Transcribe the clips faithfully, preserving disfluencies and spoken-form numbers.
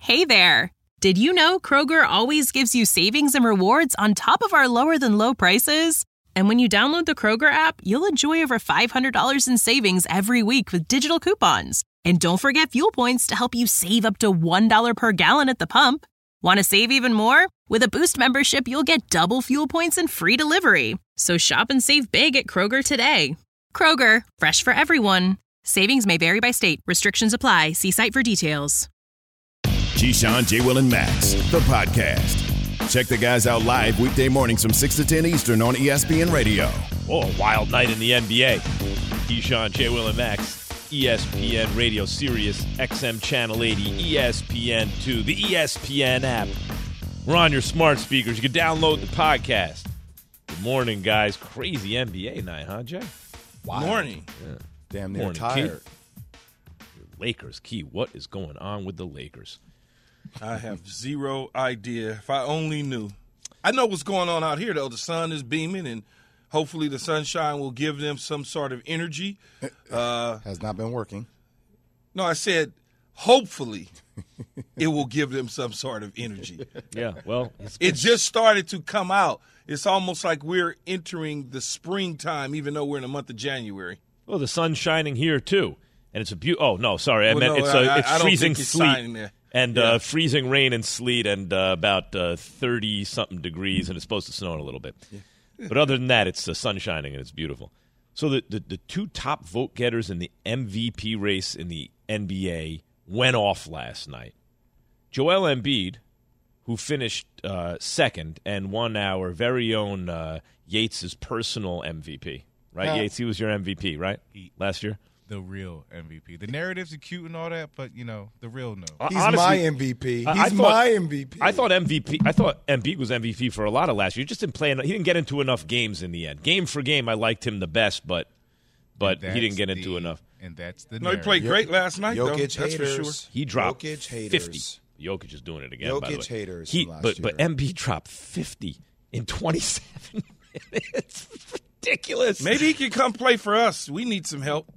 Hey there! Did you know Kroger always gives you savings and rewards on top of our lower-than-low prices? And when you download the Kroger app, you'll enjoy over five hundred dollars in savings every week with digital coupons. And don't forget fuel points to help you save up to one dollar per gallon at the pump. Want to save even more? With a Boost membership, you'll get double fuel points and free delivery. So shop and save big at Kroger today. Kroger, fresh for everyone. Savings may vary by state. Restrictions apply. See site for details. Keyshawn, J. Will, and Max, the podcast. Check the guys out live weekday mornings from six to ten Eastern on E S P N Radio. Oh, a wild night in the N B A. Keyshawn, J. Will, and Max, E S P N Radio, Sirius X M Channel eighty, E S P N two, the E S P N app. We're on your smart speakers. You can download the podcast. Good morning, guys. Crazy N B A night, huh, Jay? Wow. Morning. Yeah. Damn near morning, tired. Key. Lakers, Key, what is going on with the Lakers? I have zero idea. If I only knew. I know what's going on out here, though. The sun is beaming, and hopefully the sunshine will give them some sort of energy. Uh, Has not been working. No, I said hopefully it will give them some sort of energy. Yeah, well. It's, it just started to come out. It's almost like we're entering the springtime, even though we're in the month of January. Well, the sun's shining here, too. And it's a beautiful. Oh, no, sorry. I well, meant no, it's, a, I, it's I freezing it's sleet. And yeah. uh, freezing rain and sleet and uh, about thirty-something uh, degrees, and it's supposed to snow in a little bit. Yeah. But other than that, it's the sun shining, and it's beautiful. So the, the, the two top vote getters in the M V P race in the N B A went off last night. Joel Embiid, who finished uh, second and won our very own uh, Yates' personal M V P. Right, yeah. Yates, he was your M V P, right, he, last year? The real M V P. The narratives are cute and all that, but, you know, the real no. He's Honestly, my M V P. He's I, I thought, my M V P. I thought M V P. I thought Embiid was M V P for a lot of last year. He just didn't play enough. He didn't get into enough games in the end. Game for game, I liked him the best, but but he didn't get into the, enough. And that's the No, he narrative. played great last night, Jokic though. That's haters. for sure. He dropped Jokic haters. fifty. Jokic is doing it again, Jokic by the way. haters He, from last but, year. but Embiid dropped fifty in twenty-seven minutes. It's ridiculous. Maybe he can come play for us. We need some help.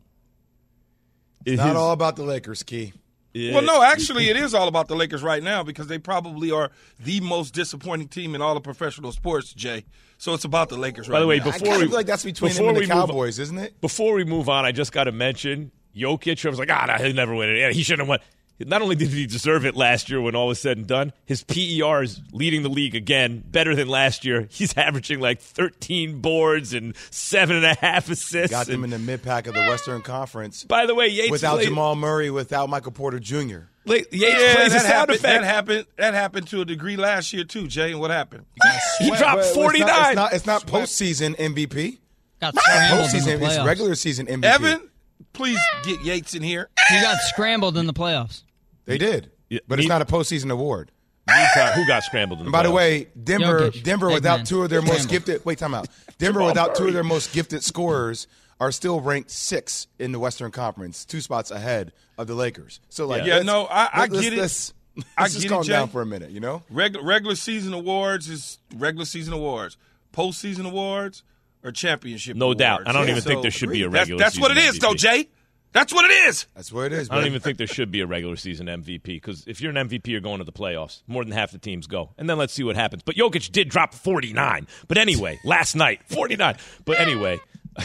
It's not all about the Lakers, Key. Yeah. Well, no, actually, it is all about the Lakers right now because they probably are the most disappointing team in all of professional sports, Jay. So it's about the Lakers right now. By the way, now. before I kind we of feel like that's between before him and the we move Cowboys, isn't it? Before we move on, I just got to mention Jokic. I was like, ah, nah, he'll never win it. Yeah, he shouldn't have won. Not only did he deserve it last year when all was said and done, his P E R is leading the league again, better than last year. He's averaging like thirteen boards and seven and a half assists. Got them and, in the mid-pack of the Western Conference. by the way, Yates without played, Jamal Murray, without Michael Porter Junior Yates yeah, plays a that sound happened, effect. that happened. That happened to a degree last year too, Jay. And what happened? He But- dropped but it's not- forty-nine. It's not, it's not postseason M V P. Got scrambled in the Postseason, it's playoffs. regular season M V P. Evan, please get Yates in here. He got scrambled in the playoffs. They did. Yeah, But me- it's not a postseason award. Who got, who got scrambled in the And by the playoffs? way, Denver, Jokic. Denver Big without man. two of their most Scrambled. gifted. Wait, time out. Denver Jamal without two Murray. of their most gifted scorers are still ranked sixth in the Western Conference, two spots ahead of the Lakers. So, like, Yeah, let's- no, I- I let's- get it. Let's, let's I just get it, calm Jay. down for a minute, you know. Reg- regular season awards is regular season awards. Postseason awards or championship No awards. doubt. I don't Yeah, even think so there should be a That's, regular that's season what it is, M V P. though, Jay. That's what it is. That's what it is. I don't man. even think there should be a regular season M V P because if you're an M V P, you're going to the playoffs. More than half the teams go. And then let's see what happens. But Jokic did drop forty-nine. But anyway, last night, forty-nine. But anyway,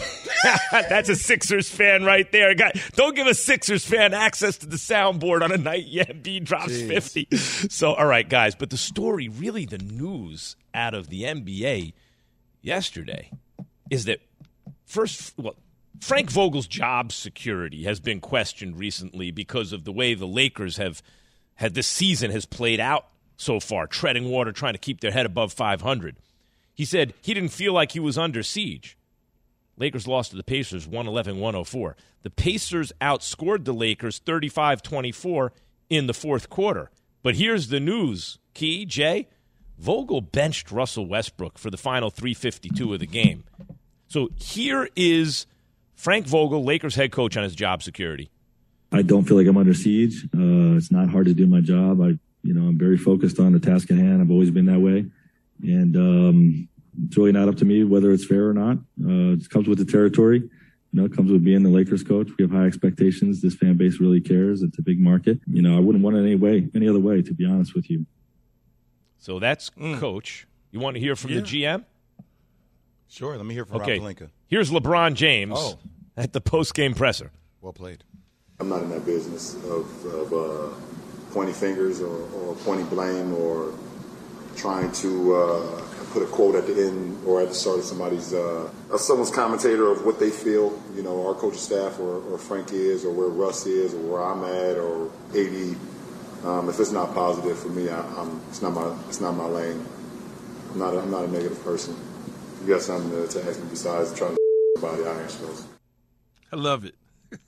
that's a Sixers fan right there. Guy, don't give a Sixers fan access to the soundboard on a night Embiid drops Jeez. fifty. So, all right, guys. But the story, really the news out of the N B A yesterday is that first, well, Frank Vogel's job security has been questioned recently because of the way the Lakers have had this season has played out so far, treading water, trying to keep their head above five hundred. He said he didn't feel like he was under siege. Lakers lost to the Pacers one eleven to one oh four. The Pacers outscored the Lakers thirty-five twenty-four in the fourth quarter. But here's the news, Key, Jay. Vogel benched Russell Westbrook for the final three fifty-two of the game. So here is Frank Vogel, Lakers head coach, on his job security. I don't feel like I'm under siege. Uh, it's not hard to do my job. I, you know, I'm very focused on the task at hand. I've always been that way. And um, it's really not up to me whether it's fair or not. Uh, it comes with the territory. You know, it comes with being the Lakers coach. We have high expectations. This fan base really cares. It's a big market. You know, I wouldn't want it any way, any other way, to be honest with you. So that's Mm. coach. You want to hear from Yeah. the G M? Sure, let me hear from Okay. Rob Pelinka. Here's LeBron James Oh. at the post-game presser. Well played. I'm not in that business of, of uh, pointing fingers or, or pointing blame or trying to uh, put a quote at the end or at the start of somebody's uh, of someone's commentator of what they feel. You know, our coaching staff or, or Frank is or where Russ is or where I'm at or A D. Um, if it's not positive for me, I, I'm, it's not my it's not my lane. I'm not a, I'm not a negative person. If you got something to, to ask me besides trying to somebody, I answer those. I love it.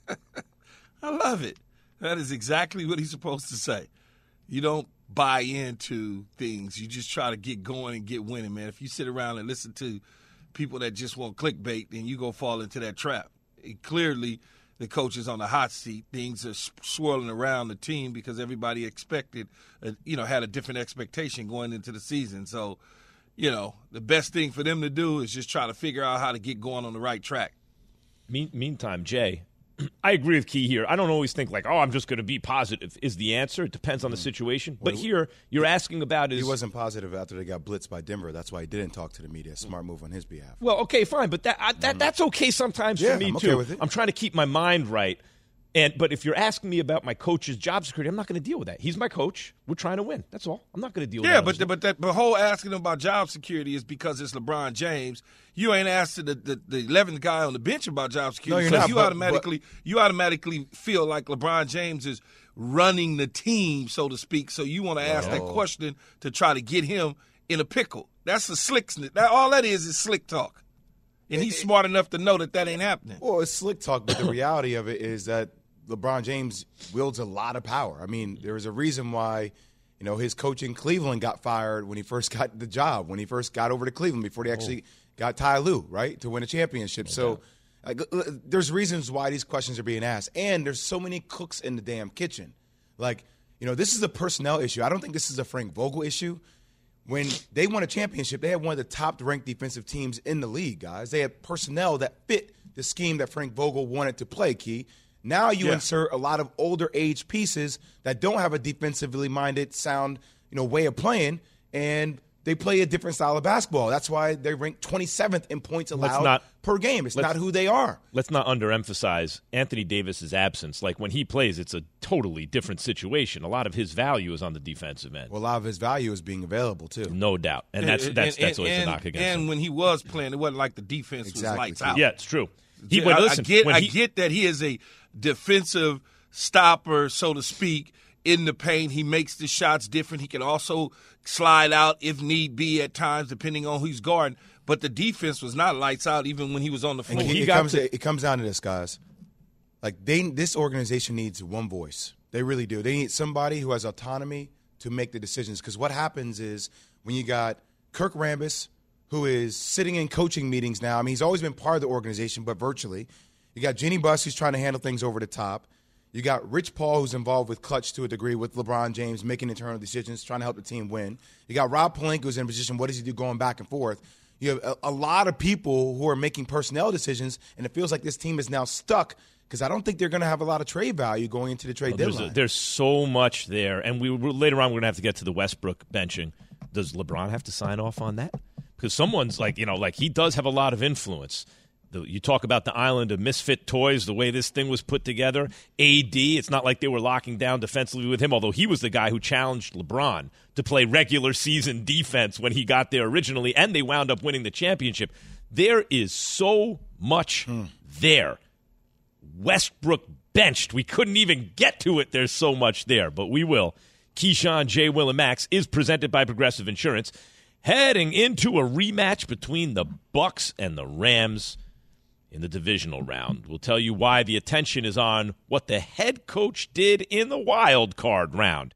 I love it. That is exactly what he's supposed to say. You don't buy into things. You just try to get going and get winning, man. If you sit around and listen to people that just want clickbait, then you go fall into that trap. It, clearly, the coach is on the hot seat. Things are swirling around the team because everybody expected, uh, you know, had a different expectation going into the season. So, you know, the best thing for them to do is just try to figure out how to get going on the right track. Me- meantime, Jay, I agree with Key here. I don't always think like, oh, I'm just going to be positive is the answer. It depends on the situation. But Well, here, you're asking about is He wasn't positive after they got blitzed by Denver. That's why he didn't talk to the media. Smart move on his behalf. well, okay, fine, but that I, that that's okay sometimes Yeah, for me I'm okay too. with it. I'm trying to keep my mind right. And but if you're asking me about my coach's job security, I'm not going to deal with that. He's my coach. We're trying to win. That's all. I'm not going to deal with Yeah, that. but the, but that the whole asking him about job security is because it's LeBron James. You ain't asking the the, the eleventh guy on the bench about job security. No, you're because not, You but- automatically you automatically feel like LeBron James is running the team, so to speak. So you want to ask that question to try to get him in a pickle. That's the slick. That all that is is slick talk, and he's smart enough to know that that ain't happening. Well, it's slick talk, but the reality of it is that LeBron James wields a lot of power. I mean, there was a reason why, you know, his coach in Cleveland got fired when he first got the job, when he first got over to Cleveland before they actually oh. got Ty Lue, right, to win a championship. So like, there's reasons why these questions are being asked. And there's so many cooks in the damn kitchen. Like, you know, this is a personnel issue. I don't think this is a Frank Vogel issue. When they won a championship, they had one of the top-ranked defensive teams in the league, guys. They had personnel that fit the scheme that Frank Vogel wanted to play, Key. Now you yeah. insert a lot of older age pieces that don't have a defensively minded, sound, you know, way of playing, and they play a different style of basketball. That's why they rank twenty-seventh in points allowed not, per game. It's not who they are. Let's not underemphasize Anthony Davis's absence. Like when he plays, it's a totally different situation. A lot of his value is on the defensive end. Well, a lot of his value is being available too. No doubt, and that's that's and, that's always and, a knock against And him. when he was playing, it wasn't like the defense Exactly. was lights out. Yeah, it's true. He, I, but listen, I get, when I he, get that he is a defensive stopper, so to speak, in the paint. He makes the shots different. He can also slide out if need be at times, depending on who's guarding. But the defense was not lights out even when he was on the floor. And he it, got comes, to- it comes down to this, guys. Like they, this organization needs one voice. They really do. They need somebody who has autonomy to make the decisions. Because what happens is when you got Kirk Rambis, who is sitting in coaching meetings now. I mean, he's always been part of the organization, but virtually. You got Jeanie Buss, who's trying to handle things over the top. You got Rich Paul, who's involved with Clutch to a degree with LeBron James, making internal decisions, trying to help the team win. You got Rob Pelinka, who's in a position, what does he do going back and forth? You have a, a lot of people who are making personnel decisions, and it feels like this team is now stuck because I don't think they're going to have a lot of trade value going into the trade well, there's, deadline. a, there's so much there, and we we're, later on we're going to have to get to the Westbrook benching. Does LeBron have to sign off on that? Because someone's like, you know, like he does have a lot of influence. The, you talk about the island of misfit toys, the way this thing was put together. A D, it's not like they were locking down defensively with him, although he was the guy who challenged LeBron to play regular season defense when he got there originally, and they wound up winning the championship. There is so much hmm. there. Westbrook benched. We couldn't even get to it. There's so much there, but we will. Keyshawn, J. Will, and Max is presented by Progressive Insurance. Heading into a rematch between the Bucks and the Rams in the divisional round. We'll tell you why the attention is on what the head coach did in the wild card round.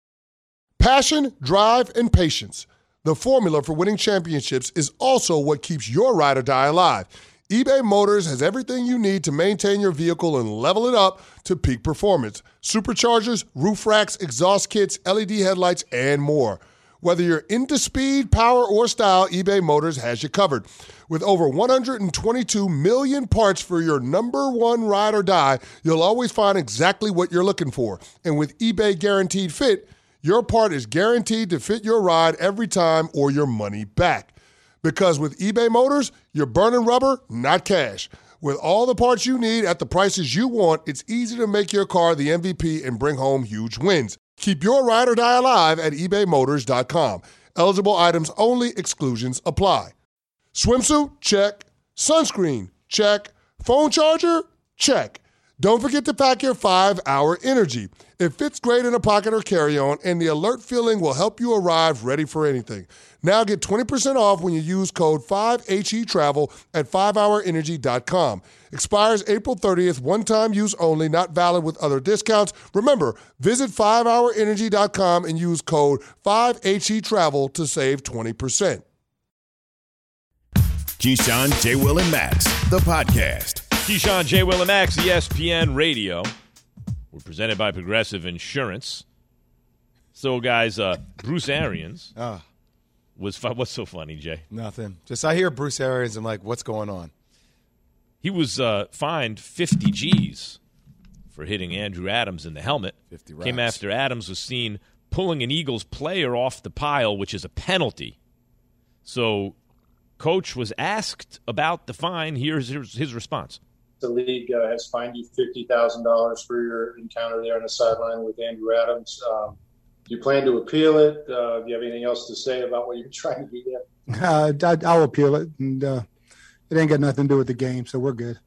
Passion, drive, and patience. The formula for winning championships is also what keeps your ride or die alive. eBay Motors has everything you need to maintain your vehicle and level it up to peak performance. Superchargers, roof racks, exhaust kits, L E D headlights, and more. Whether you're into speed, power, or style, eBay Motors has you covered. With over one hundred twenty-two million parts for your number one ride or die, you'll always find exactly what you're looking for. And with eBay Guaranteed Fit, your part is guaranteed to fit your ride every time or your money back. Because with eBay Motors, you're burning rubber, not cash. With all the parts you need at the prices you want, it's easy to make your car the M V P and bring home huge wins. Keep your ride or die alive at ebay motors dot com. Eligible items only. Exclusions apply. Swimsuit? Check. Sunscreen? Check. Phone charger? Check. Don't forget to pack your five hour Energy. It fits great in a pocket or carry-on, and the alert feeling will help you arrive ready for anything. Now get twenty percent off when you use code five H E travel at five hour energy dot com. Expires April thirtieth, one-time use only, not valid with other discounts. Remember, visit five hour energy dot com and use code five H E travel to save twenty percent. Keyshawn, J. Will, and Max, the podcast. Keyshawn, J. Will, and Max, E S P N Radio. We're presented by Progressive Insurance. So, guys, uh, Bruce Arians Ah. was fun. What's so funny, Jay? Nothing. Just I hear Bruce Arians, I'm like, what's going on? He was uh, fined fifty G's for hitting Andrew Adams in the helmet. fifty racks. Came after Adams was seen pulling an Eagles player off the pile, which is a penalty. So, Coach was asked about the fine. Here's his, his response. The league uh, has fined you fifty thousand dollars for your encounter there on the sideline with Andrew Adams. Um, do you plan to appeal it? Uh, do you have anything else to say about what you're trying to do there? Uh, I, I'll appeal it, and uh, it ain't got nothing to do with the game, so we're good.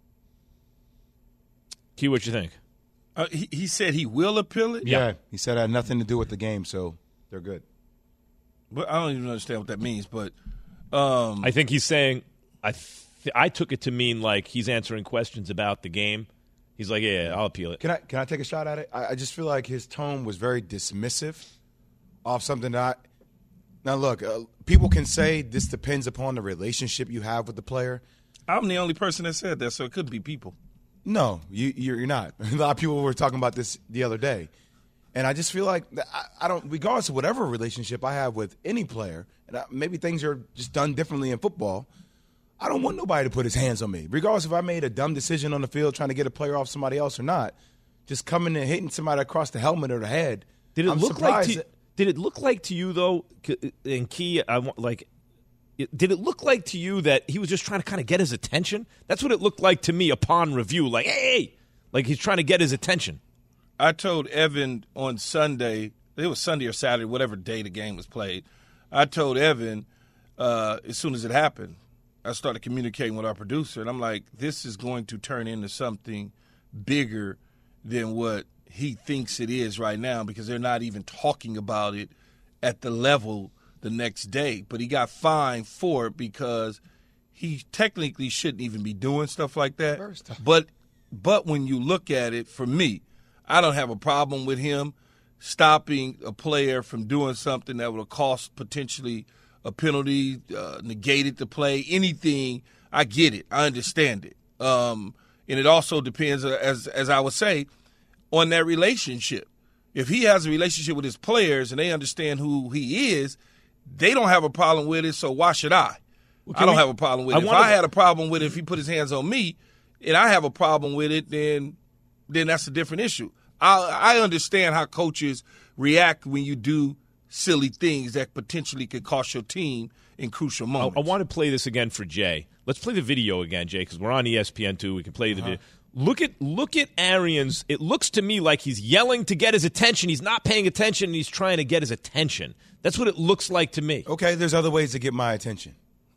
Key, what you think? Uh, he, he said he will appeal it? Yeah. He said it had nothing to do with the game, so they're good. But I don't even understand what that means, but um, I think he's saying I th- I took it to mean like he's answering questions about the game. He's like, yeah, yeah, I'll appeal it. Can I can I take a shot at it? I, I just feel like his tone was very dismissive of something that I, now look, uh, people can say this depends upon the relationship you have with the player. I'm the only person that said that, so it could be people. No, you, you're, you're not. A lot of people were talking about this the other day. And I just feel like I, I don't, regardless of whatever relationship I have with any player, and I, maybe things are just done differently in football, I don't want nobody to put his hands on me. Regardless if I made a dumb decision on the field trying to get a player off somebody else or not, just coming and hitting somebody across the helmet or the head. Did it I'm look like surprised to, Did it look like to you though? And Key, I want like. Did it look like to you that he was just trying to kind of get his attention? That's what it looked like to me upon review. Like, hey, like he's trying to get his attention. I told Evan on Sunday, it was Sunday or Saturday, whatever day the game was played. I told Evan uh, as soon as it happened, I started communicating with our producer, and I'm like, this is going to turn into something bigger than what he thinks it is right now because they're not even talking about it at the level the next day. But he got fined for it because he technically shouldn't even be doing stuff like that. But but when you look at it, for me, I don't have a problem with him stopping a player from doing something that would have cost potentially a penalty, uh, negated the play, anything. I get it. I understand it. Um, and it also depends, as as I would say, on that relationship. If he has a relationship with his players and they understand who he is, they don't have a problem with it, so why should I? Well, I don't we, have a problem with it. I if I had a problem with it, if he put his hands on me, and I have a problem with it, then then that's a different issue. I, I understand how coaches react when you do silly things that potentially could cost your team in crucial moments. I, I want to play this again for Jay. Let's play the video again, Jay, because we're on E S P N two. We can play the uh-huh. video. Look at look at Arians. It looks to me like he's yelling to get his attention. He's not paying attention, and he's trying to get his attention. That's what it looks like to me. Okay, there's other ways to get my attention.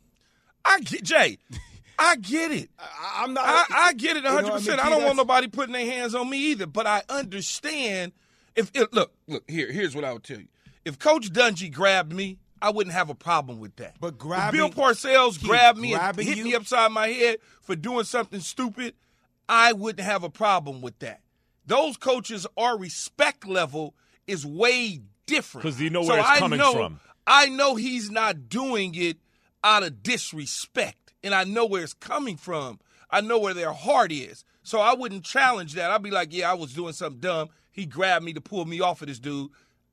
I get, Jay, I get it. I, I'm not. I, I get it one hundred percent. You know, I, mean, I don't that's... want nobody putting their hands on me either, but I understand. If it, Look, look here, here's what I would tell you. If Coach Dungy grabbed me, I wouldn't have a problem with that. But grabbing, if Bill Parcells grabbed me and hit you? me upside my head for doing something stupid, I wouldn't have a problem with that. Those coaches, our respect level is way different. Because you know where so it's I coming know, from. I know he's not doing it out of disrespect, and I know where it's coming from. I know where their heart is. So I wouldn't challenge that. I'd be like, yeah, I was doing something dumb. He grabbed me to pull me off of this dude.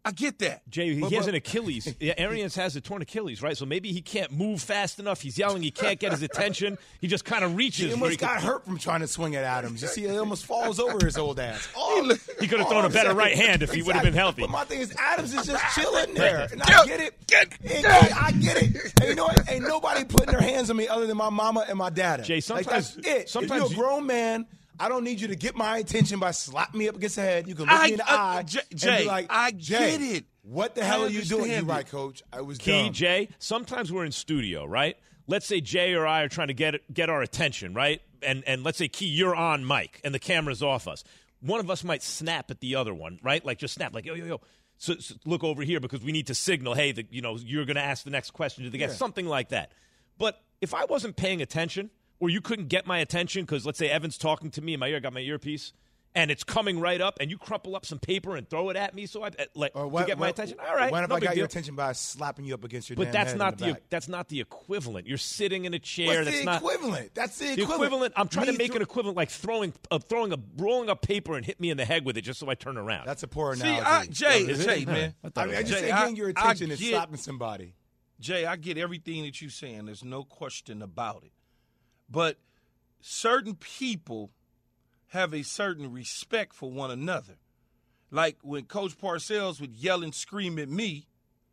I get that. Jay, he But- has but- an Achilles. Yeah, Arians has a torn Achilles, right? So maybe he can't move fast enough. He's yelling. He can't get his attention. He just kind of reaches. He where almost he got could- hurt from trying to swing at Adams. You see, he almost falls over his old ass. Oh, He could have all thrown a I'm better saying- right hand if he would have been healthy. But my thing is, Adams is just chilling there. And I get it. And I get it. And you know what? Ain't nobody putting their hands on me other than my mama and my dad. Jay, sometimes- like, that's it. sometimes if you're a grown man, I don't need you to get my attention by slapping me up against the head. You can look I- me in the uh, eye J- and Jay, be like, I Jay, get it. What the I hell are you doing? understand You're it. right, Coach. I was Key, dumb. Jay, sometimes we're in studio, right? Let's say Jay or I are trying to get get our attention, right? And and let's say, Key, you're on mic and the camera's off us. One of us might snap at the other one, right? Like just snap, like, yo, yo, yo. So, so look over here because we need to signal, hey, the, you know, you're going to ask the next question to the guest, Yeah. something like that. But if I wasn't paying attention or you couldn't get my attention because, let's say, Evan's talking to me in my ear, I got my earpiece, and it's coming right up, and you crumple up some paper and throw it at me so I like Or to what- get my what- attention. All right, What if no I big got deal. your attention by slapping you up against your But damn that's head not in the, the back? that's not the equivalent. You're sitting in a chair. What's that's the not equivalent? That's the the equivalent. equivalent. I'm trying to Me make thro- an equivalent, like throwing, uh, throwing a, rolling up paper and hit me in the head with it, just so I turn around. That's a poor See, analogy. I, Jay, Is it? Jay, man. I I thought mean, it I was. just Jay, say I- getting your I attention is get- slapping somebody. Jay, I get everything that you're saying. There's no question about it. But certain people have a certain respect for one another. Like when Coach Parcells would yell and scream at me,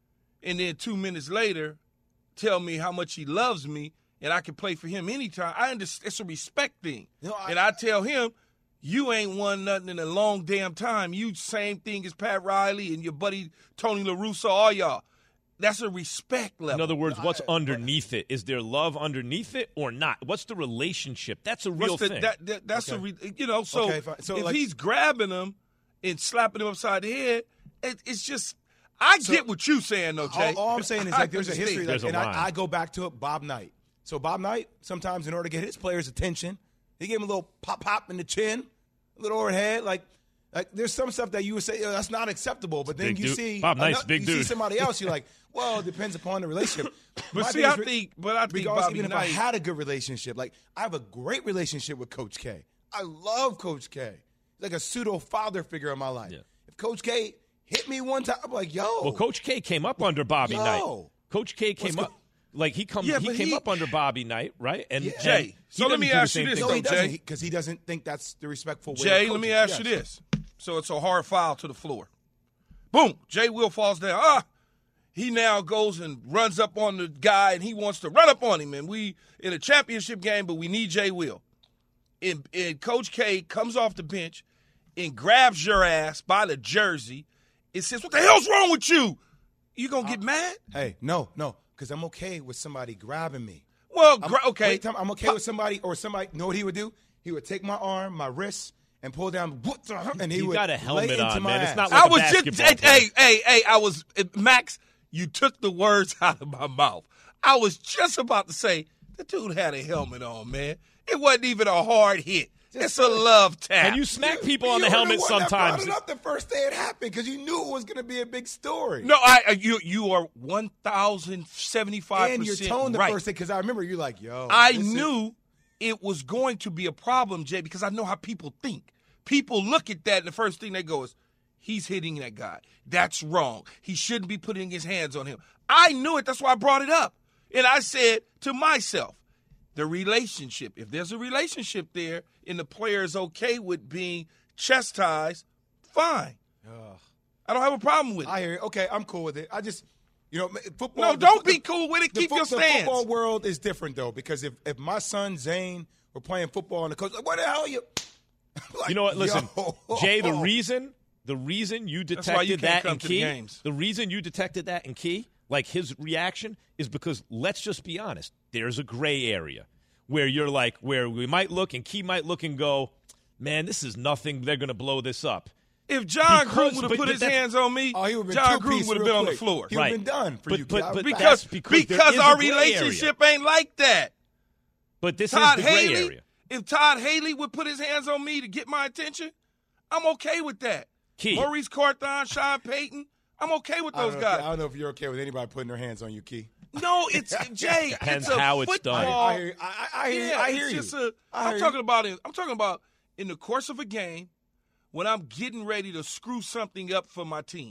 and then two minutes later tell me how much he loves me and I can play for him anytime. I understand. It's a respect thing. You know, I- and I tell him, you ain't won nothing in a long damn time. You same thing as Pat Riley and your buddy Tony La Russa, all y'all. That's a respect level. In other words, what's underneath it? Is there love underneath it or not? What's the relationship? That's a real What's the, thing. that, that, that's a Okay. re, you know. So, Okay, fine. So, if like- he's grabbing him and slapping him upside the head, it, it's just. I So- get what you saying, though, Jay. All, all I'm saying is I like there's a understand. history, There's like, a and line. I, I go back to it. Bob Knight. So Bob Knight, sometimes in order to get his players' attention, he gave him a little pop pop in the chin, a little overhead. Like, like there's some stuff that you would say, oh, that's not acceptable. But then big you dude. see Bob Knight's ano- big you dude. see somebody else, you're like, well, it depends upon the relationship. But My see, thing is I re- think, but I think regardless, Bobby even if Knight. I had a good relationship, like I have a great relationship with Coach K. I love Coach K. He's like a pseudo father figure in my life. Yeah. If Coach K hit me one time, I'm like, yo. well, Coach K came up under Bobby Yo. Knight. Coach K came What's up. Like he comes, Yeah, he but came he- up under Bobby Knight, right? And Yeah. and Jay, he so let doesn't me do the ask you same this, thing. No, he though, doesn't Jay. because he doesn't think that's the respectful way. Jay, of let me coaching. ask you Yes. this. So it's a hard foul to the floor. Boom. Jay Will falls down. Ah. He now goes and runs up on the guy, and he wants to run up on him. And we in a championship game, but we need Jay Will. And, and Coach K comes off the bench and grabs your ass by the jersey and says, "What the hell's wrong with you? You gonna get mad?" Hey, no, no, because I'm okay with somebody grabbing me. Well, I'm, gra- okay. wait, Tom, I'm okay with somebody or somebody. Know what he would do? He would take my arm, my wrist, and pull down. What the hell? And he You would got a lay helmet into on, my man. It's ass. not like I a was just, basketball hey, player. hey, hey, hey, I was, Max, you took the words out of my mouth. I was just about to say, the dude had a helmet on, man. It wasn't even a hard hit. It's a love tap. And you smack people on You the were helmet one that brought sometimes. it up the first day it happened because you knew it was going to be a big story. No, I, I- you, you are one thousand seventy-five percent and your tone the right. first day because I remember you're like, yo. I this is- knew it was going to be a problem, Jay, because I know how people think. People look at that, and the first thing they go is, he's hitting that guy. That's wrong. He shouldn't be putting his hands on him. I knew it. That's why I brought it up. And I said to myself, the relationship, if there's a relationship there and the player is okay with being chastised, fine. Ugh. I don't have a problem with it. I hear you. Okay, I'm cool with it. I just, you know, football. No, the don't fo- be cool with it. the Keep fo- your The stance. football world is different, though, because if, if my son, Zane, were playing football and the coach, like, what the hell are you? Like, You know what? Listen, yo. Jay. The reason, the reason you That's detected why you can't that come in to the Key, games. the reason you detected that in Key, like his reaction, is because let's just be honest. There's a gray area where you're like, where we might look and Key might look and go, man, this is nothing. They're going to blow this up. If John Because- Gruden would have but- put but his that's- hands on me, Oh, he would've been John two-piece Gruden would have real been on the quick. floor. He would've been done for but, you, But, Kid. but Because, that's because, there because is a our gray area. relationship ain't like that. But this Todd is the gray Haley, area. if Todd Haley would put his hands on me to get my attention, I'm okay with that. Key. Maurice Carthon, Sean Payton, I'm okay with I don't those know if- I guys. don't know if you're okay with anybody putting their hands on you, Key. No, it's Jay. Depends it's a how it's football. done. I hear, I, I hear, Yeah, I hear it's you. just a, I I'm hear talking you. about it. I'm talking about in the course of a game when I'm getting ready to screw something up for my team.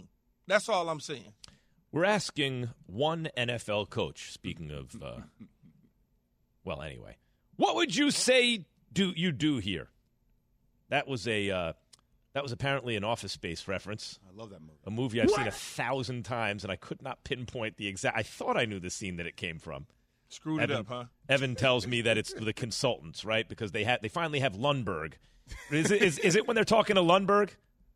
That's all I'm saying. We're asking one N F L coach, speaking of, uh, well, anyway, what would you say do you do here? That was a uh, that was apparently an Office Space reference. I love that movie. A movie I've What? seen a thousand times, and I could not pinpoint the exact. I thought I knew the scene that it came from. Screwed Evan, it up, huh? Evan tells me that it's the consultants, right? Because they have they finally have Lundberg. Is it, is, is it when they're talking to Lundberg?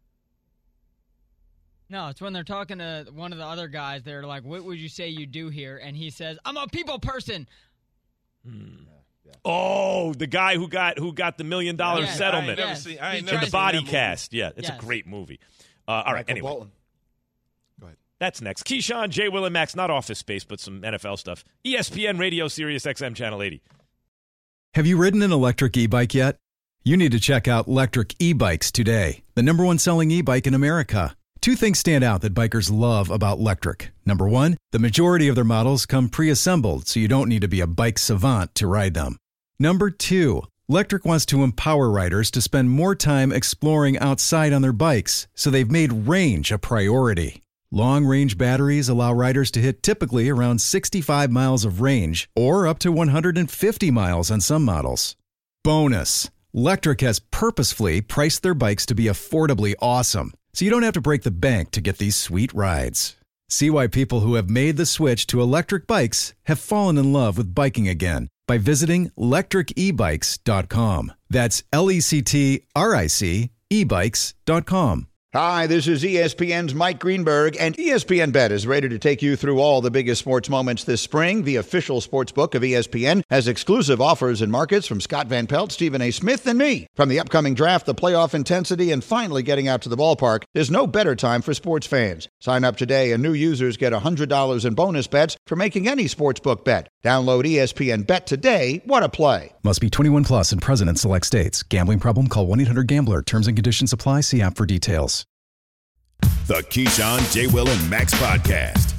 No, it's when they're talking to one of the other guys. They're like, what would you say you do here? And he says, I'm a people person. Hmm. Oh, the guy who got who got the million dollar Yes, settlement I ain't never seen- I ain't in never the seen body that movie. cast. Yeah, it's Yes. a great movie. Uh, all right, Michael anyway. Bolton. Go ahead. That's next. Keyshawn, J. Will, and Max, not Office Space, but some N F L stuff. E S P N Radio, Sirius X M, Channel eighty. Have you ridden an electric e-bike yet? You need to check out Electric E-Bikes today, the number one selling e-bike in America. Two things stand out that bikers love about Electric. Number one, the majority of their models come pre-assembled, so you don't need to be a bike savant to ride them. Number two, Electric wants to empower riders to spend more time exploring outside on their bikes, so they've made range a priority. Long-range batteries allow riders to hit typically around sixty-five miles of range, or up to one hundred fifty miles on some models. Bonus, Electric has purposefully priced their bikes to be affordably awesome, so you don't have to break the bank to get these sweet rides. See why people who have made the switch to electric bikes have fallen in love with biking again by visiting electric e bikes dot com. That's L E C T R I C e bikes dot com. Hi, this is E S P N's Mike Greenberg, and E S P N Bet is ready to take you through all the biggest sports moments this spring. The official sports book of E S P N has exclusive offers and markets from Scott Van Pelt, Stephen A. Smith, and me. From the upcoming draft, the playoff intensity, and finally getting out to the ballpark, there's no better time for sports fans. Sign up today, and new users get one hundred dollars in bonus bets for making any sportsbook bet. Download E S P N Bet today. What a play. Must be twenty-one plus and present in select states. Gambling problem? Call one eight hundred gambler. Terms and conditions apply. See app for details. The Keyshawn, J. Will, and Max podcast.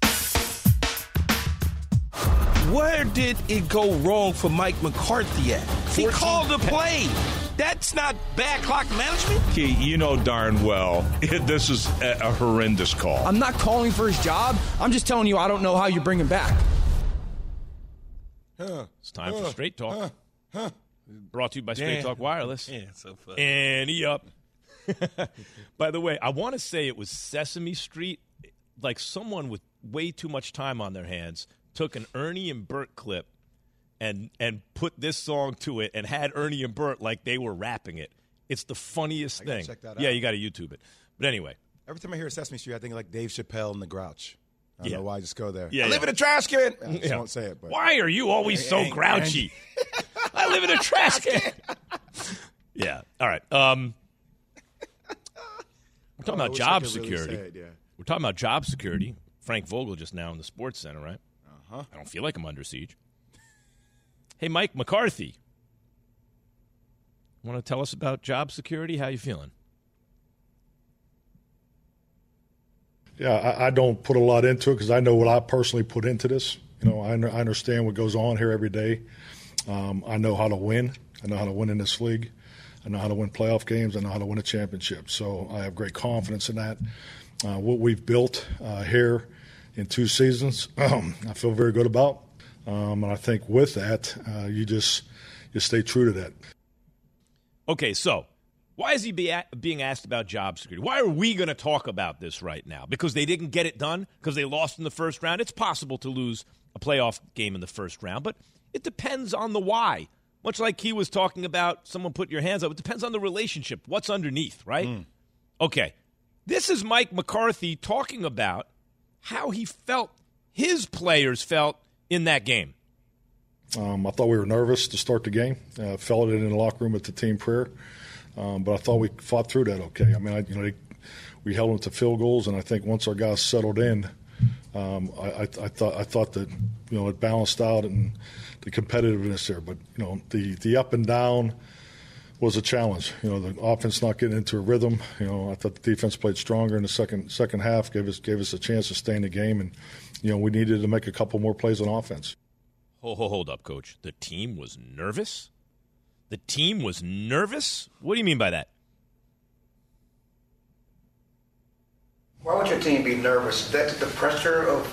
Where did it go wrong for Mike McCarthy at? He called the play. That's not bad clock management. Key, you know darn well this is a, a horrendous call. I'm not calling for his job. I'm just telling you I don't know how you bring him back. Huh. It's time for Huh. Straight Talk. Huh. Huh. Brought to you by Straight Yeah. Talk Wireless. Yeah, so funny. And he up. By the way, I want to say it was Sesame Street. Like someone with way too much time on their hands took an Ernie and Bert clip and and put this song to it and had Ernie and Bert like they were rapping it. It's the funniest I gotta thing. check that Yeah, out. you got to YouTube it. But anyway, Every time I hear Sesame Street, I think of like Dave Chappelle and the Grouch. I don't Yeah. know why I just go there. Yeah, I live yeah. in a trash can. I just Yeah. won't say it. But why are you always so Ang- grouchy? I live in a trash can. Yeah. All right. Um, we're talking Oh, I about wish I job could really security. say it, yeah. We're talking about job security. Frank Vogel just now in the Sports Center, right? Uh-huh. I don't feel like I'm under siege. Hey, Mike McCarthy. Want to tell us about job security? How you feeling? Yeah, I, I don't put a lot into it because I know what I personally put into this. You know, I, under- I understand what goes on here every day. Um, I know how to win. I know how to win in this league. I know how to win playoff games. I know how to win a championship. So I have great confidence in that. Uh, what we've built uh, here in two seasons, um, I feel very good about. Um, and I think with that, uh, you just you stay true to that. Okay, so why is he be a- being asked about job security? Why are we going to talk about this right now? Because they didn't get it done? Because they lost in the first round? It's possible to lose a playoff game in the first round, but it depends on the why. Much like he was talking about, someone put your hands up. It depends on the relationship, what's underneath, right? Mm. Okay, this is Mike McCarthy talking about how he felt, his players felt in that game. Um, I thought we were nervous to start the game. Uh, felt it in the locker room at the team prayer, um, but I thought we fought through that okay. I mean, I, you know, they, we held them to field goals, and I think once our guys settled in, um, I, I, I thought I thought that you know it balanced out and the competitiveness there. But you know, the the up and down was a challenge. You know, the offense not getting into a rhythm. You know, I thought the defense played stronger in the second second half, gave us gave us a chance to stay in the game, and you know, we needed to make a couple more plays on offense. Hold, hold, hold up, Coach. The team was nervous? The team was nervous? What do you mean by that? Why would your team be nervous? Is that the pressure of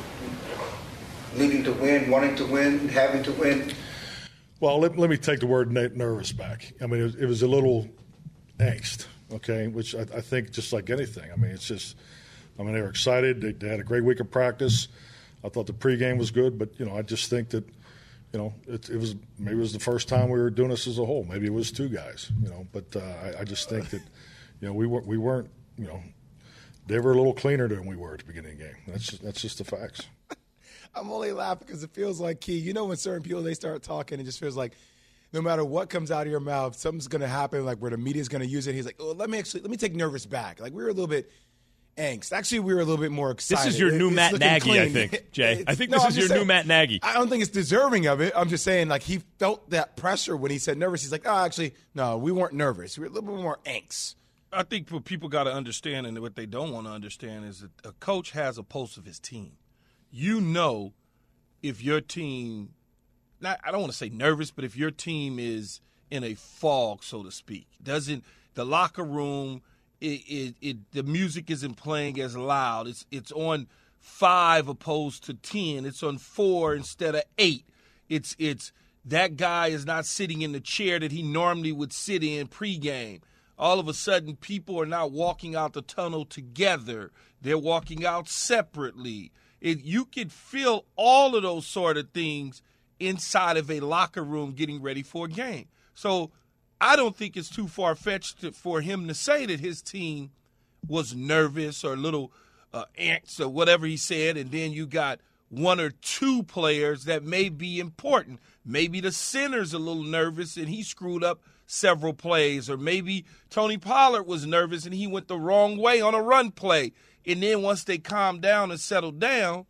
needing to win, wanting to win, having to win? Well, let, let me take the word nervous back. I mean, it was, it was a little angst, okay, which I, I think just like anything. I mean, it's just, I mean, they were excited. They, they had a great week of practice. I thought the pregame was good, but, you know, I just think that, you know, it, it was maybe it was the first time we were doing this as a whole. Maybe it was two guys, you know, but uh, I, I just think that, you know, we, were, we weren't, you know, they were a little cleaner than we were at the beginning of the game. That's just, that's just the facts. I'm only laughing because it feels like, Key, you know when certain people, they start talking, it just feels like no matter what comes out of your mouth, something's going to happen, like where the media's going to use it. He's like, oh, let me actually, let me take nervous back. Like we were a little bit angst. Actually, we were a little bit more excited. This is your it, new Matt Nagy, clean. I think, Jay. I think no, this I'm is your saying, new Matt Nagy. I don't think it's deserving of it. I'm just saying, like, he felt that pressure when he said nervous. He's like, oh, actually, no, we weren't nervous. We were a little bit more angst. I think what people got to understand and what they don't want to understand is that a coach has a pulse of his team. You know if your team, not I don't want to say nervous, but if your team is in a fog, so to speak, doesn't the locker room, it, it, it the music isn't playing as loud. It's it's on five opposed to ten. It's on four instead of eight. It's it's that guy is not sitting in the chair that he normally would sit in pregame. All of a sudden, people are not walking out the tunnel together. They're walking out separately. It, you can feel all of those sort of things inside of a locker room getting ready for a game. So I don't think it's too far-fetched for him to say that his team was nervous or a little uh, ants or whatever he said, and then you got one or two players that may be important. Maybe the center's a little nervous and he screwed up several plays, or maybe Tony Pollard was nervous and he went the wrong way on a run play. And then once they calmed down and settled down,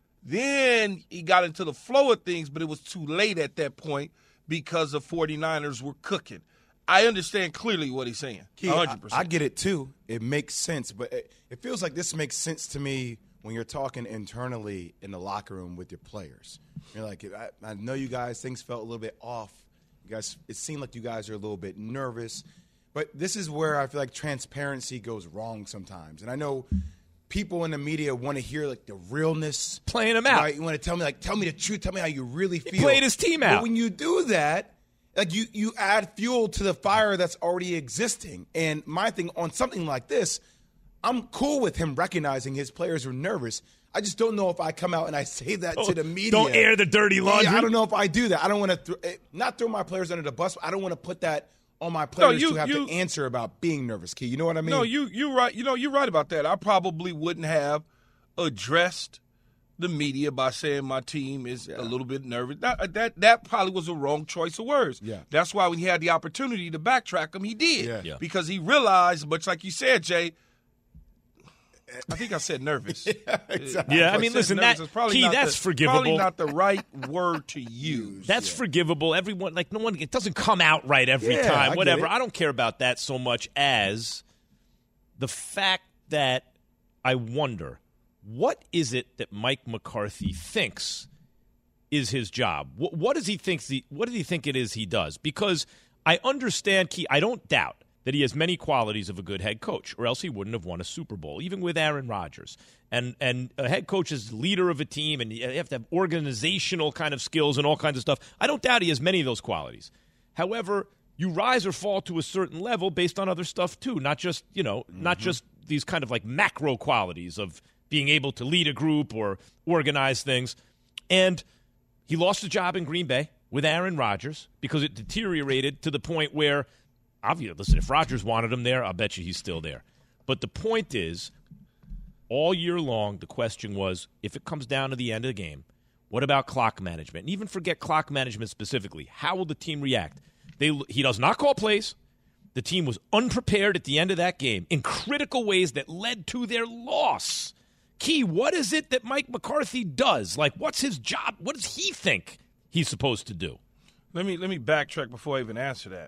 then he got into the flow of things, but it was too late at that point because the 49ers were cooking. I understand clearly what he's saying, Key, one hundred percent. I, I get it too. It makes sense, but it, it feels like this makes sense to me when you're talking internally in the locker room with your players. You're like, I, I know you guys, things felt a little bit off. You guys, it seemed like you guys are a little bit nervous. But this is where I feel like transparency goes wrong sometimes. And I know people in the media want to hear, like, the realness. Playing him out. Right? You want to tell me, like, tell me the truth. Tell me how you really feel. He played his team out. But when you do that, like, you, you add fuel to the fire that's already existing. And my thing on something like this, I'm cool with him recognizing his players are nervous. I just don't know if I come out and I say that oh, to the media. Don't air the dirty laundry. Yeah, I don't know if I do that. I don't want to th- not throw my players under the bus. But I don't want to put that on my players no, you, to have you, to answer about being nervous. Key, you know what I mean? No, you you right. You know you're right about that. I probably wouldn't have addressed the media by saying my team is yeah. a little bit nervous. That, that that probably was a wrong choice of words. Yeah. That's why when he had the opportunity to backtrack him, he did. Yeah. Yeah. Because he realized, much like you said, Jay. I think I said nervous. yeah, exactly. yeah, I mean, listen, that, Key, that's the, forgivable. Probably not the right word to use. That's yeah. forgivable. Everyone, like, no one, it doesn't come out right every yeah, time, I whatever. I don't care about that so much as the fact that I wonder, what is it that Mike McCarthy thinks is his job? What, what does he think? The, what does he think it is he does? Because I understand, Key, I don't doubt that he has many qualities of a good head coach, or else he wouldn't have won a Super Bowl, even with Aaron Rodgers. And and a head coach is leader of a team, and you have to have organizational kind of skills and all kinds of stuff. I don't doubt he has many of those qualities. However, you rise or fall to a certain level based on other stuff too, not just, you know, mm-hmm. not just these kind of like macro qualities of being able to lead a group or organize things. And he lost his job in Green Bay with Aaron Rodgers because it deteriorated to the point where, obviously, listen, if Rodgers wanted him there, I'll bet you he's still there. But the point is, all year long, the question was, if it comes down to the end of the game, what about clock management? And even forget clock management specifically. How will the team react? They, he does not call plays. The team was unprepared at the end of that game in critical ways that led to their loss. Key, what is it that Mike McCarthy does? Like, what's his job? What does he think he's supposed to do? Let me let me backtrack before I even answer that.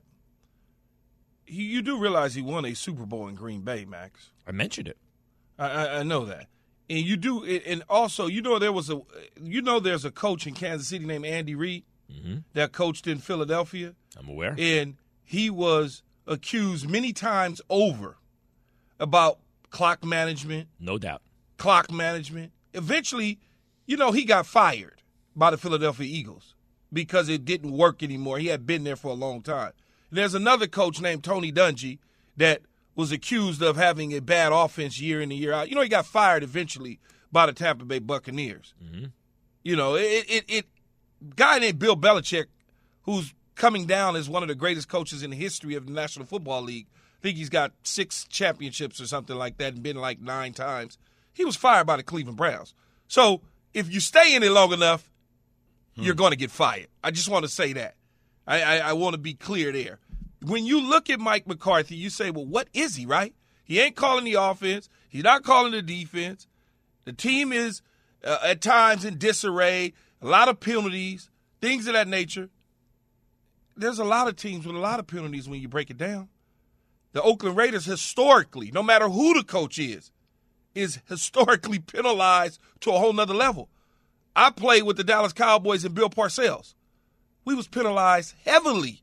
He, you do realize he won a Super Bowl in Green Bay, Max. I mentioned it. I, I, I know that, and you do, and also you know there was a, you know there's a coach in Kansas City named Andy Reid mm-hmm. that coached in Philadelphia. I'm aware, and he was accused many times over about clock management. No doubt. Clock management. Eventually, you know, he got fired by the Philadelphia Eagles because it didn't work anymore. He had been there for a long time. There's another coach named Tony Dungy that was accused of having a bad offense year in and year out. You know, he got fired eventually by the Tampa Bay Buccaneers. Mm-hmm. You know, it, it, it, guy named Bill Belichick, who's coming down as one of the greatest coaches in the history of the National Football League. I think he's got six championships or something like that and been like nine times. He was fired by the Cleveland Browns. So if you stay in it long enough, hmm. you're going to get fired. I just want to say that. I, I, I want to be clear there. When you look at Mike McCarthy, you say, well, what is he, right? He ain't calling the offense. He's not calling the defense. The team is uh, at times in disarray, a lot of penalties, things of that nature. There's a lot of teams with a lot of penalties when you break it down. The Oakland Raiders historically, no matter who the coach is, is historically penalized to a whole nother level. I played with the Dallas Cowboys and Bill Parcells. We was penalized heavily.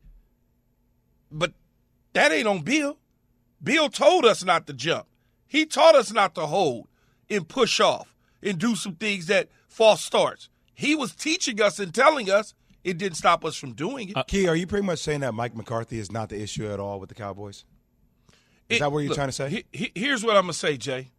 But that ain't on Bill. Bill told us not to jump. He taught us not to hold and push off and do some things that false starts. He was teaching us and telling us. It didn't stop us from doing it. Uh, Key, are you pretty much saying that Mike McCarthy is not the issue at all with the Cowboys? Is it, that what you're look, trying to say? He, he, here's what I'm going to say, Jay.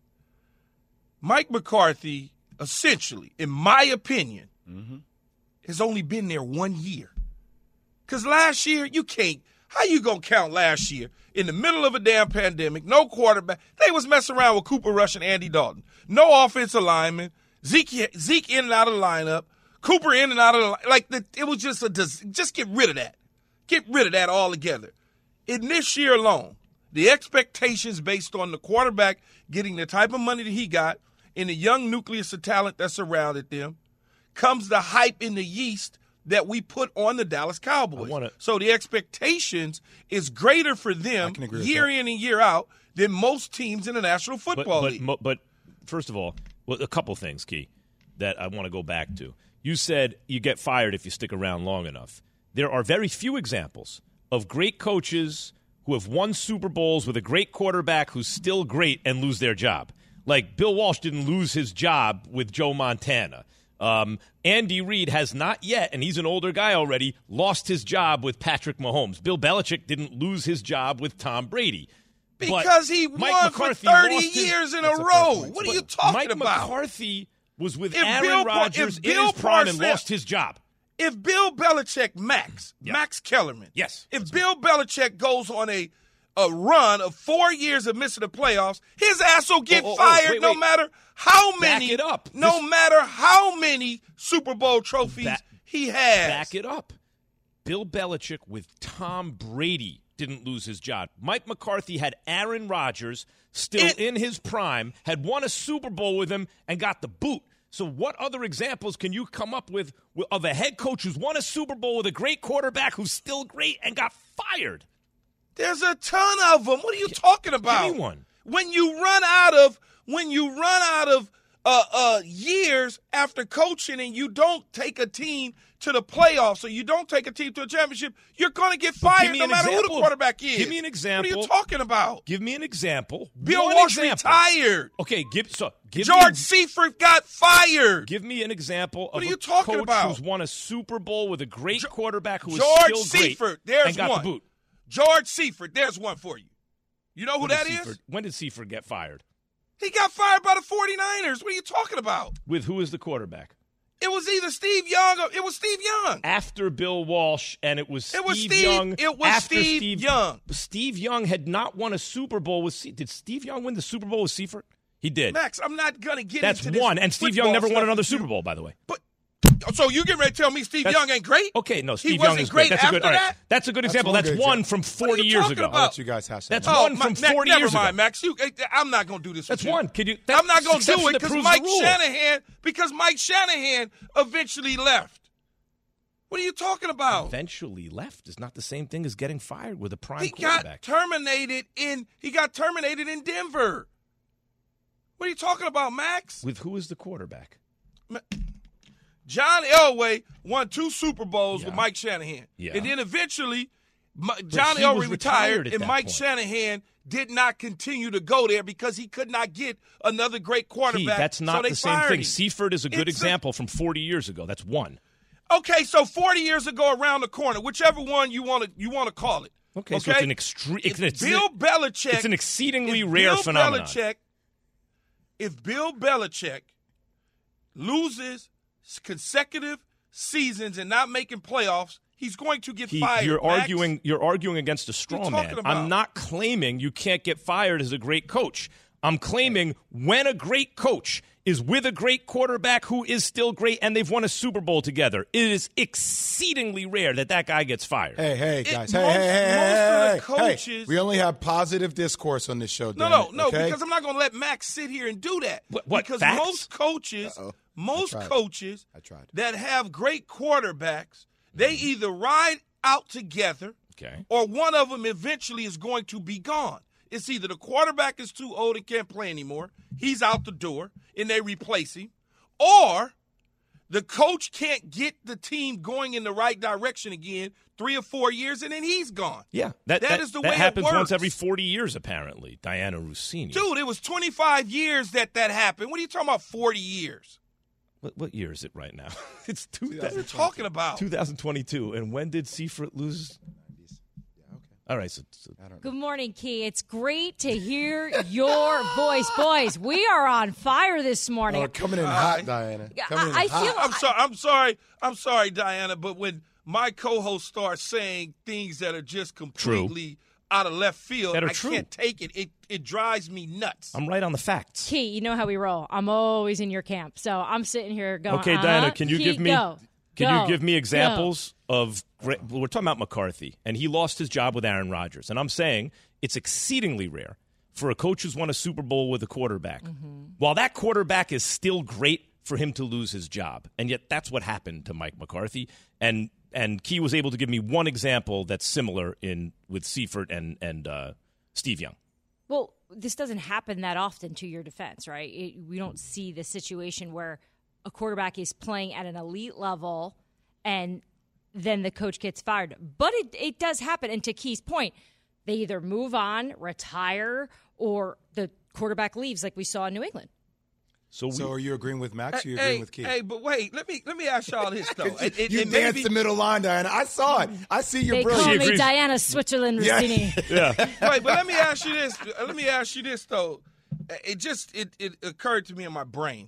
Mike McCarthy, essentially, in my opinion, mm-hmm. has only been there one year. Because last year, you can't. How you going to count last year in the middle of a damn pandemic, no quarterback? They was messing around with Cooper Rush and Andy Dalton. No offensive lineman. Zeke, Zeke in and out of the lineup. Cooper in and out of the – like, the, it was just a – just get rid of that. Get rid of that altogether. In this year alone, the expectations based on the quarterback getting the type of money that he got and the young nucleus of talent that surrounded them comes the hype in the yeast that we put on the Dallas Cowboys. Wanna, so the expectations is greater for them year in and year out than most teams in the National Football but, but, League. But, but first of all, well, a couple things, Key, that I want to go back to. You said you get fired if you stick around long enough. There are very few examples of great coaches who have won Super Bowls with a great quarterback who's still great and lose their job. Like Bill Walsh didn't lose his job with Joe Montana. Um, Andy Reid has not yet, and he's an older guy already, lost his job with Patrick Mahomes. Bill Belichick didn't lose his job with Tom Brady. Because he Mike won McCarthy for thirty his, years in a row. What are you talking Mike about? Mike McCarthy was with if Aaron Bill, Rodgers in Bill his prime Parcells, and lost his job. If Bill Belichick, Max, yeah. Max Kellerman, yes, if Bill Belichick goes on a a run of four years of missing the playoffs, his ass will get oh, oh, fired oh, wait, no wait. matter how many. Back it up. No this, matter how many Super Bowl trophies back, he has. Back it up. Bill Belichick with Tom Brady didn't lose his job. Mike McCarthy had Aaron Rodgers still it, in his prime, had won a Super Bowl with him, and got the boot. So what other examples can you come up with of a head coach who's won a Super Bowl with a great quarterback who's still great and got fired? There's a ton of them. What are you talking about? Give me one. When you run out of when you run out of uh, uh, years after coaching and you don't take a team to the playoffs or you don't take a team to a championship, you're going to get fired no matter who the quarterback is. Give me an example. What are you talking about? Give me an example. Bill One Walsh example. retired. Okay, give so give George me, Seifert got fired. Give me an example what of are you a talking coach about? who's won a Super Bowl with a great Jo- quarterback who is George still great Seifert, there's and got one. the boot. George Seifert, there's one for you. You know who when that is? is? Seifert, when did Seifert get fired? He got fired by the forty-niners. What are you talking about? With who is the quarterback? It was either Steve Young or it was Steve Young. After Bill Walsh, and it was Steve, it was Steve Young. It was after Steve, Steve Young. Steve Young had not won a Super Bowl with Se- Did Steve Young win the Super Bowl with Seifert? He did. Max, I'm not going to get That's into this. one, and Steve Young never won another Super Bowl, by the way. But so you getting ready to tell me Steve That's, Young ain't great? Okay, no, Steve he Young is great. great. That's after a good. All right, that? that's a good example. That's, That's one, one from example. forty years ago. About? I'll let you guys have That's oh, one my, from Max, forty never years mind, ago. Max. You, I'm not going to do this. That's with you. one. Can you? I'm not going to do it because Mike Shanahan because Mike Shanahan eventually left. What are you talking about? Eventually left is not the same thing as getting fired with a prime he quarterback. He got terminated in. He got terminated in Denver. What are you talking about, Max? With who is the quarterback? Ma- John Elway won two Super Bowls yeah. with Mike Shanahan. Yeah. And then eventually My, John Elway retired, and Mike point. Shanahan did not continue to go there because he could not get another great quarterback. Key, that's not so they the same fired thing. him. Seifert is a good It's example a, from forty years ago. That's one. Okay, so forty years ago, around the corner, whichever one you want to you want to call it. Okay, okay? so it's an extreme. If It's, Bill Belichick. It's an exceedingly if rare Bill phenomenon. Belichick, if Bill Belichick loses consecutive seasons and not making playoffs, he's going to get He, fired. you're Max. arguing. You're arguing against a straw talking man. about? I'm not claiming you can't get fired as a great coach. I'm claiming when a great coach is with a great quarterback who is still great and they've won a Super Bowl together, it is exceedingly rare that that guy gets fired. Hey, hey, guys. It, hey, most, hey, hey, most hey, of the hey, coaches. hey. We only have positive discourse on this show. No, damn no, it, no, okay? because I'm not going to let Max sit here and do that. What, what, because facts? most coaches, Uh-oh. most I tried. coaches I tried. that have great quarterbacks, they either ride out together Okay. or one of them eventually is going to be gone. It's either the quarterback is too old and can't play anymore, he's out the door, and they replace him, or the coach can't get the team going in the right direction again three or four years, and then he's gone. Yeah, that, that that is the that way happens it works. once every forty years, apparently. Diana Rossini. Dude, it was twenty-five years that that happened. What are you talking about, forty years? What, what year is it right now? It's two What are you thousand, talking about? two thousand twenty-two. And when did Seifert lose? All right, so, so Good morning, Key. It's great to hear your voice. Boys, we are on fire this morning. Oh, coming in hot, Diana. Coming in I hot. feel- I'm sorry. I'm sorry. I'm sorry, Diana. But when my co-host starts saying things that are just completely out of left field, That are I true. can't take it. It it drives me nuts. I'm right on the facts. Key, you know how we roll. I'm always in your camp. So I'm sitting here going, Okay, uh-huh. Diana, can you Key, give me go. can Go. you give me Go. examples of great, we're talking about McCarthy, and he lost his job with Aaron Rodgers, and I'm saying it's exceedingly rare for a coach who's won a Super Bowl with a quarterback. Mm-hmm. While that quarterback is still great, for him to lose his job, and yet that's what happened to Mike McCarthy, and and Key was able to give me one example that's similar in with Seifert and and uh, Steve Young. Well, this doesn't happen that often, to your defense, right? It, we don't see the situation where a quarterback is playing at an elite level and then the coach gets fired. But it, it does happen. And to Key's point, they either move on, retire, or the quarterback leaves like we saw in New England. So, so are you agreeing with Max or are you hey, agreeing with Keith? Hey, but wait, let me let me ask y'all this though. It- it- you it danced may be- the middle line, Diana. I saw it. I see your They brilliance. call me Diana Switzerland Rossini. Yeah. Wait, but let me ask you this. Let me ask you this though. It just it, it occurred to me in my brain,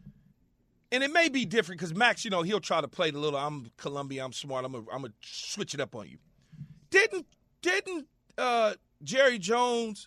and it may be different because Max, you know, he'll try to play the little. I'm Columbia. I'm smart. I'm gonna I'm gonna switch it up on you. Didn't didn't uh, Jerry Jones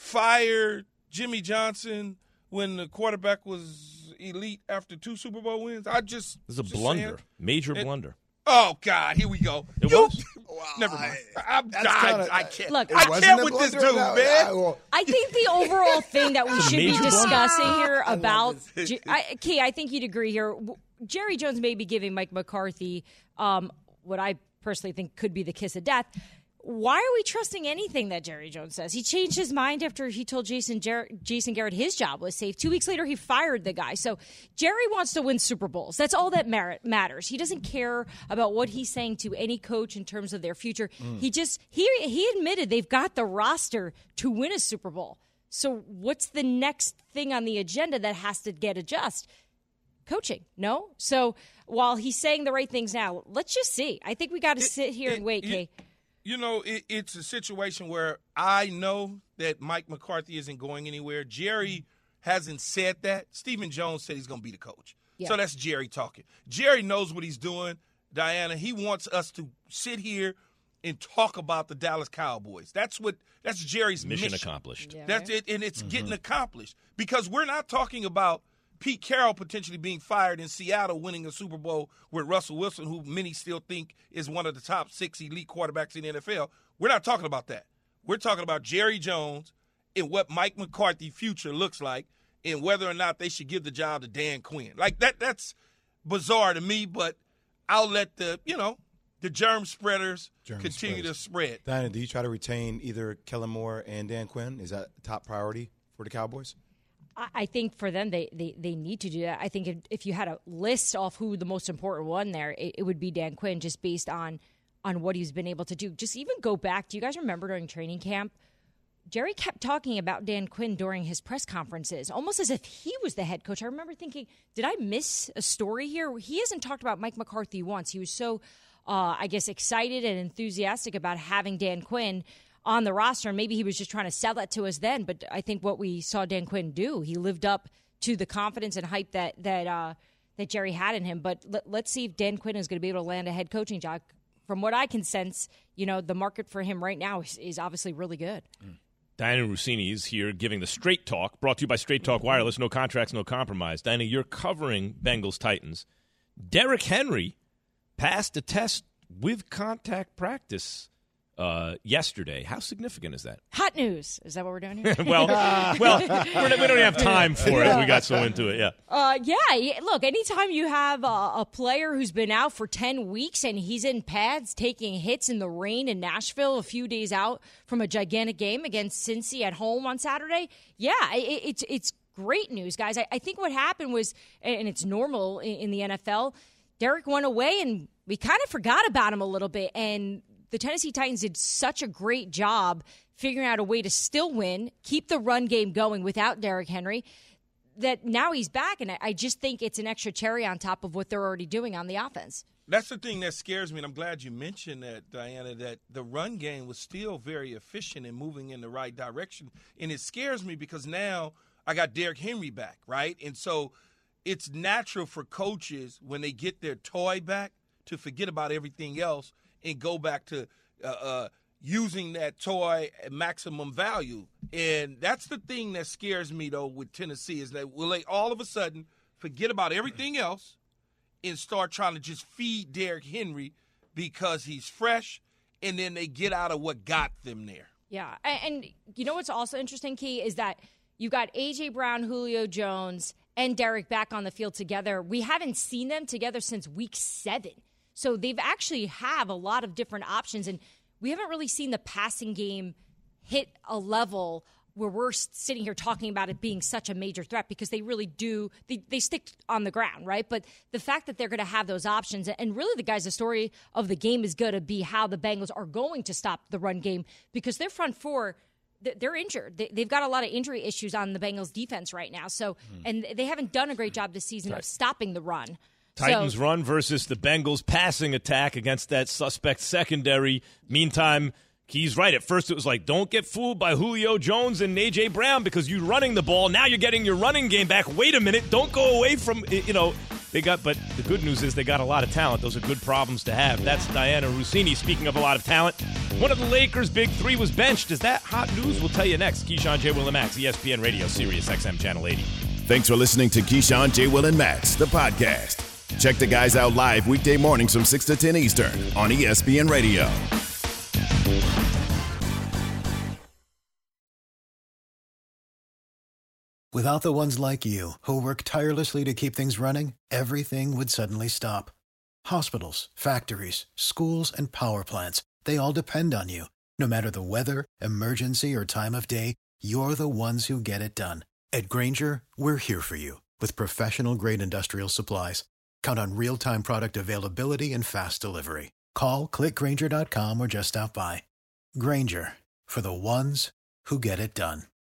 fire Jimmy Johnson when the quarterback was elite after two Super Bowl wins? I just This is a just blunder, saying. major It- blunder. Oh God, here we go. It You- was? Never mind. I'm, That's I, kinda- I can't. Look, I it wasn't can't a with this blunder? dude, No, man. I- well, I think the overall thing that we It's a should be major blunder. discussing here I love about this. J- I, Key, I think you'd agree here. W- Jerry Jones may be giving Mike McCarthy um, what I personally think could be the kiss of death. Why are we trusting anything that Jerry Jones says? He changed his mind after he told Jason Jar- Jason Garrett his job was safe. Two weeks later, he fired the guy. So Jerry wants to win Super Bowls. That's all that merit matters. He doesn't care about what he's saying to any coach in terms of their future. Mm. He just he he admitted they've got the roster to win a Super Bowl. So what's the next thing on the agenda that has to get adjusted? Coaching, no? So while he's saying the right things now, let's just see. I think we got to sit here and wait, it- Kay. You know, it, it's a situation where I know that Mike McCarthy isn't going anywhere. Jerry hasn't said that. Stephen Jones said he's going to be the coach. Yeah. So that's Jerry talking. Jerry knows what he's doing, Diana. He wants us to sit here and talk about the Dallas Cowboys. That's what that's Jerry's mission. Mission accomplished. Yeah, That's right? it, and it's Mm-hmm. getting accomplished because we're not talking about Pete Carroll potentially being fired in Seattle, winning a Super Bowl with Russell Wilson, who many still think is one of the top six elite quarterbacks in the N F L. We're not talking about that. We're talking about Jerry Jones and what Mike McCarthy's future looks like and whether or not they should give the job to Dan Quinn. Like that that's bizarre to me, but I'll let the, you know, the germ spreaders Germ continue spreaders. to spread. Diana, do you try to retain either Kellen Moore and Dan Quinn? Is that a top priority for the Cowboys? I- I think for them, they, they, they need to do that. I think if, if you had a list off who the most important one there, it, it would be Dan Quinn, just based on on what he's been able to do. Just even go back. Do you guys remember during training camp? Jerry kept talking about Dan Quinn during his press conferences, almost as if he was the head coach. I remember thinking, did I miss a story here? He hasn't talked about Mike McCarthy once. He was so, uh, I guess, excited and enthusiastic about having Dan Quinn on the roster. And maybe he was just trying to sell that to us then. But I think what we saw Dan Quinn do, he lived up to the confidence and hype that that uh, that Jerry had in him. But let, let's see if Dan Quinn is going to be able to land a head coaching job. From what I can sense, you know, the market for him right now is, is obviously really good. Mm. Diana Rossini is here giving the Straight Talk, brought to you by Straight Talk Wireless. No contracts, no compromise. Diana, you're covering Bengals Titans. Derrick Henry passed a test with contact practice uh, yesterday. How significant is that? Hot news. Is that what we're doing here? well, well, we're, we don't even have time for it. We got so into it, yeah. Uh, yeah, look, anytime you have a, a player who's been out for ten weeks and he's in pads taking hits in the rain in Nashville a few days out from a gigantic game against Cincy at home on Saturday, yeah, it, it's it's great news, guys. I, I think what happened was, and it's normal in, in the N F L, Derrick went away and we kind of forgot about him a little bit, and the Tennessee Titans did such a great job figuring out a way to still win, keep the run game going without Derrick Henry, that now he's back, and I just think it's an extra cherry on top of what they're already doing on the offense. That's the thing that scares me, and I'm glad you mentioned that, Diana, that the run game was still very efficient and moving in the right direction. And it scares me because now I got Derrick Henry back, right? And so it's natural for coaches when they get their toy back to forget about everything else and go back to uh, uh, using that toy at maximum value. And that's the thing that scares me, though, with Tennessee, is that will they all of a sudden forget about everything else and start trying to just feed Derrick Henry because he's fresh, and then they get out of what got them there. Yeah, and you know what's also interesting, Key, is that you got A J. Brown, Julio Jones, and Derrick back on the field together. We haven't seen them together since week seven. So they've actually have a lot of different options, and we haven't really seen the passing game hit a level where we're sitting here talking about it being such a major threat, because they really do, they, they stick on the ground, right? But the fact that they're going to have those options, and really the guys, the story of the game is going to be how the Bengals are going to stop the run game, because their front four, they're injured. They've got a lot of injury issues on the Bengals defense right now. So, and they haven't done a great job this season of stopping the run. Titans so, run versus the Bengals passing attack against that suspect secondary. Meantime, Key's right. At first it was like, don't get fooled by Julio Jones and A J. Brown because you're running the ball. Now you're getting your running game back. Wait a minute. Don't go away from, you know, they got, but the good news is they got a lot of talent. Those are good problems to have. That's Diana Rossini. Speaking of a lot of talent, one of the Lakers' big three was benched. Is that hot news? We'll tell you next. Keyshawn, J. Will, and Max, E S P N Radio, Sirius X M Channel eighty. Thanks for listening to Keyshawn, J. Will, and Max, the podcast. Check the guys out live weekday mornings from six to ten Eastern on E S P N Radio. Without the ones like you, who work tirelessly to keep things running, everything would suddenly stop. Hospitals, factories, schools, and power plants, they all depend on you. No matter the weather, emergency, or time of day, you're the ones who get it done. At Grainger, we're here for you with professional-grade industrial supplies. Count on real-time product availability and fast delivery. Call, click Grainger dot com, or just stop by. Grainger, for the ones who get it done.